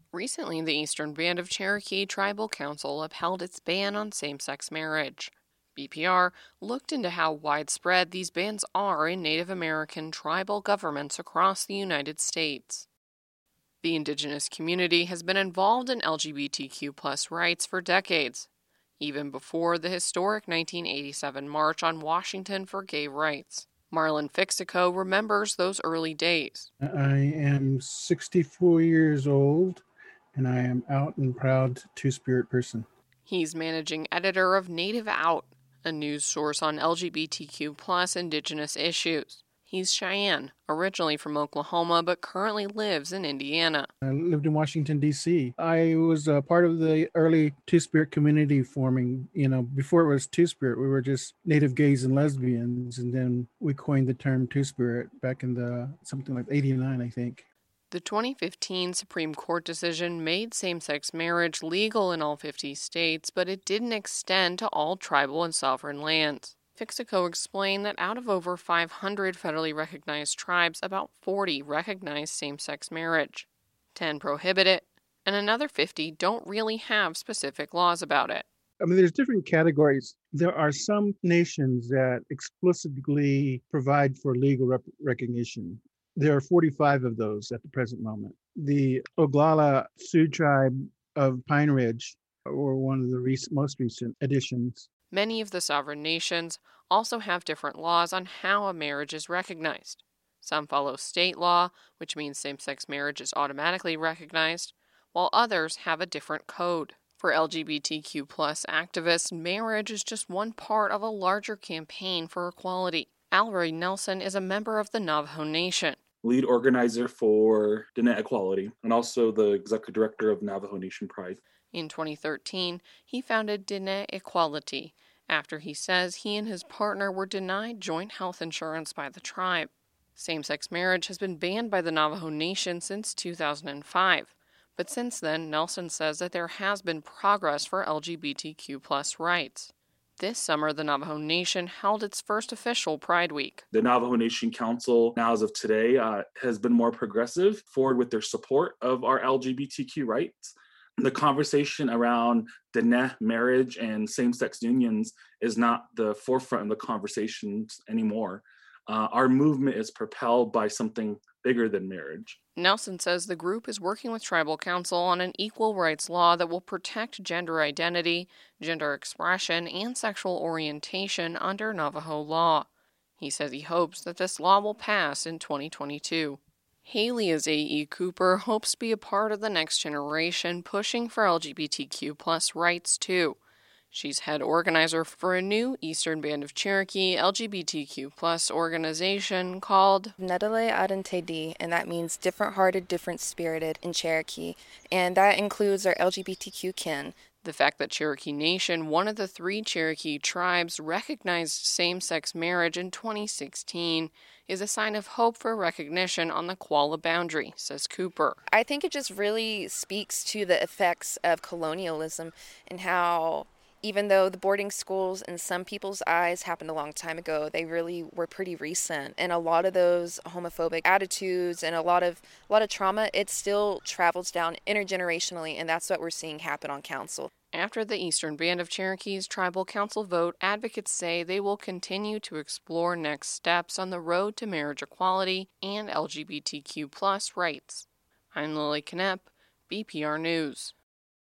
Recently, the Eastern Band of Cherokee Tribal Council upheld its ban on same-sex marriage. BPR looked into how widespread these bans are in Native American tribal governments across the United States. The indigenous community has been involved in LGBTQ+ rights for decades, even before the historic 1987 March on Washington for Gay Rights. Marlon Fixico remembers those early days. I am 64 years old, and I am out and proud Two-Spirit person. He's managing editor of Native Out, a news source on LGBTQ+ indigenous issues. He's Cheyenne, originally from Oklahoma, but currently lives in Indiana. I lived in Washington, D.C. I was part of the early Two-Spirit community forming. Before it was Two-Spirit, we were just Native gays and lesbians, and then we coined the term Two-Spirit back in something like 89, I think. The 2015 Supreme Court decision made same-sex marriage legal in all 50 states, but it didn't extend to all tribal and sovereign lands. Fixico explained that out of over 500 federally recognized tribes, about 40 recognize same-sex marriage. 10 prohibit it, and another 50 don't really have specific laws about it. There's different categories. There are some nations that explicitly provide for legal recognition. There are 45 of those at the present moment. The Oglala Sioux tribe of Pine Ridge were one of the most recent additions. Many of the sovereign nations also have different laws on how a marriage is recognized. Some follow state law, which means same-sex marriage is automatically recognized, while others have a different code. For LGBTQ+ activists, marriage is just one part of a larger campaign for equality. Alroy Nelson is a member of the Navajo Nation, lead organizer for Diné Equality, and also the executive director of Navajo Nation Pride. In 2013, he founded Diné Equality after he says he and his partner were denied joint health insurance by the tribe. Same-sex marriage has been banned by the Navajo Nation since 2005, but since then, Nelson says that there has been progress for LGBTQ+ rights. This summer, the Navajo Nation held its first official Pride Week. The Navajo Nation Council, now as of today, has been more progressive forward with their support of our LGBTQ rights. The conversation around Diné marriage and same-sex unions is not the forefront of the conversations anymore. Our movement is propelled by something bigger than marriage. Nelson says the group is working with Tribal Council on an equal rights law that will protect gender identity, gender expression, and sexual orientation under Navajo law. He says he hopes that this law will pass in 2022. Haley A.E. Cooper hopes to be a part of the next generation pushing for LGBTQ+ rights too. She's head organizer for a new Eastern Band of Cherokee LGBTQ+ organization called Nedale Adentedi, and that means different-hearted, different-spirited in Cherokee, and that includes our LGBTQ kin. The fact that Cherokee Nation, one of the 3 Cherokee tribes, recognized same-sex marriage in 2016 is a sign of hope for recognition on the Qualla boundary, says Cooper. I think it just really speaks to the effects of colonialism and how even though the boarding schools in some people's eyes happened a long time ago, they really were pretty recent. And a lot of those homophobic attitudes and a lot of trauma, it still travels down intergenerationally, and that's what we're seeing happen on council. After the Eastern Band of Cherokee's Tribal Council vote, advocates say they will continue to explore next steps on the road to marriage equality and LGBTQ+ rights. I'm Lily Knepp, BPR News.